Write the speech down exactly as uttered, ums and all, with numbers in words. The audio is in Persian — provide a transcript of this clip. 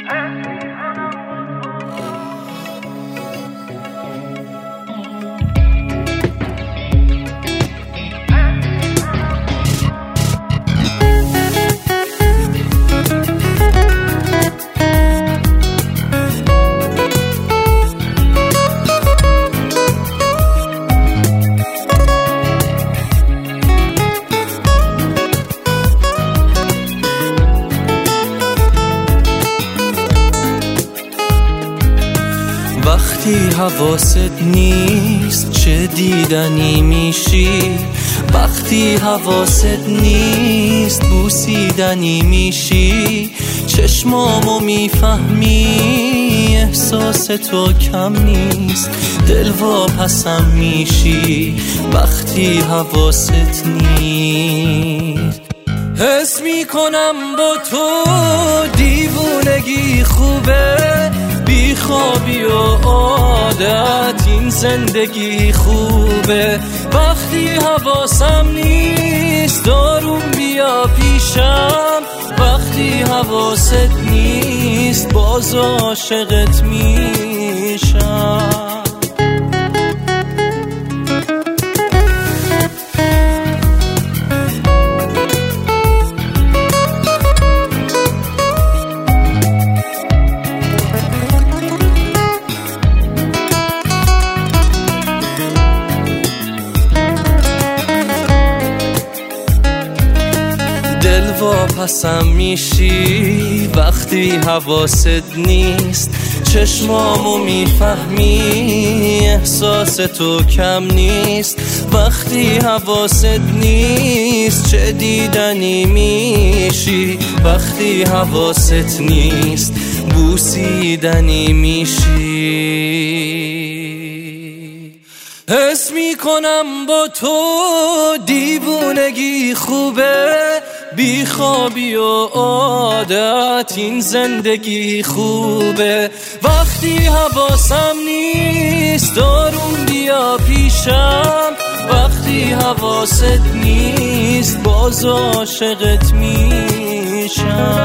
وقتی حواست نیست چه دیدنی میشی، وقتی حواست نیست بوسیدنی میشی، چشمامو میفهمی احساس تو کم نیست، دل واپسم میشی وقتی حواست نیست. حس میکنم با تو دیوونگی خوبه، بی خوابی و عادت این زندگی خوبه، وقتی حواسم نیست دارم بیا پیشم، وقتی حواست نیست باز عاشقت میشم. دل واپسم میشی وقتی حواست نیست، چشمامو میفهمی احساس تو کم نیست، وقتی حواست نیست چه دیدنی میشی، وقتی حواست نیست بوسیدنی میشی. حس میکنم با تو دیوونگی خوبه، بی خوابی و عادت این زندگی خوبه، وقتی حواسم نیست دارم بیا پیشم، وقتی حواست نیست باز عاشقت میشم.